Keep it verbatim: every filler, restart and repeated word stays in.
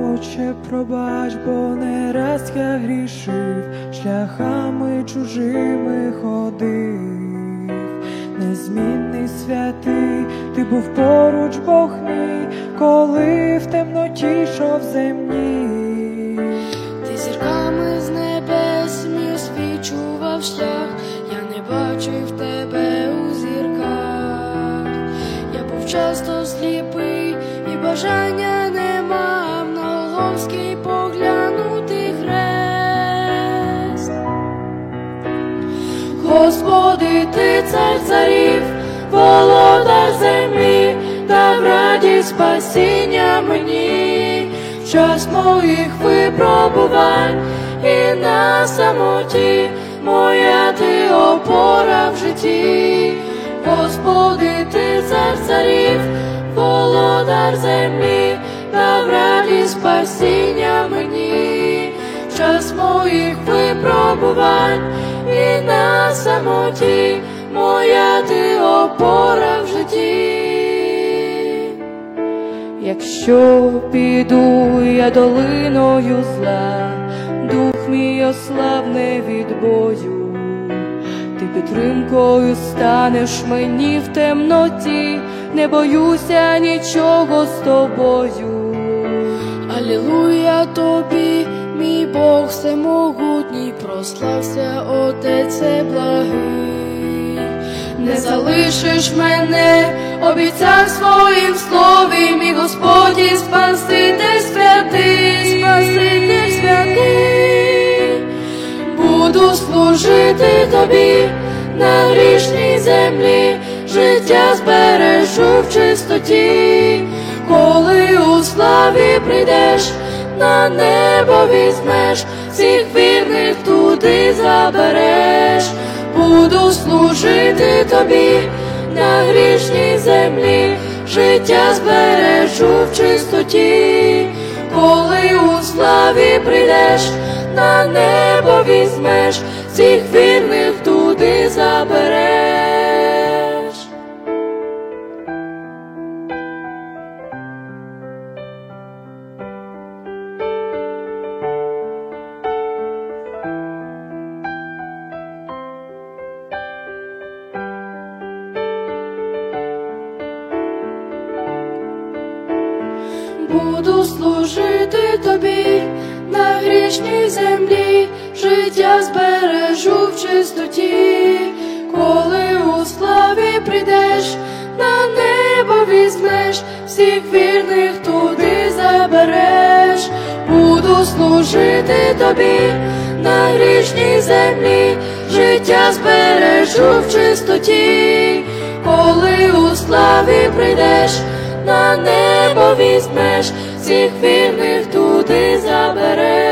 Отче, пробач, бо не раз я грішив, шляхами чужими ходив. Незмінний святий, ти був поруч, Бог мій, коли в темноті йшов земній. Ти зірками з небес мій освічував шлях, я не бачив тебе у зірках. Я був часто сліпий і бажання не мав на Голгофський поглянути хрест. Господи, ти цар царів, володар землі, дав радість спасіння мені в час моїх випробувань і на самоті, моя ти опора в житті. Господи, ти цар царів, володар землі, дав радість спасіння мені в час моїх випробувань і на самоті, моя ти опора в житті. Якщо піду я долиною зла, дух мій ослабне від бою, ти підтримкою станеш мені в темноті, не боюся нічого з тобою. Алілуя тобі, мій Бог всемогутній, прослався Отець благий. Не залишиш мене, обіцяв своїм слові, мій Господь і Спаситель святий, Спаситель святий. Буду служити тобі на грішній землі, життя збережу в чистоті. Коли у славі прийдеш, на небо візьмеш, всіх вірних туди забереш. Буду служити тобі на грішній землі, життя збережу в чистоті. Коли у славі прийдеш, на небо візьмеш, всіх вірних туди забереш. Буду служити тобі на грішній землі, життя збережу в чистоті. Коли у славі прийдеш, на небо візьмеш, всіх вірних туди забереш. Буду служити тобі на грішній землі, життя збережу в чистоті. Коли у славі прийдеш, на небо візьмеш, всіх вірних туди забереш.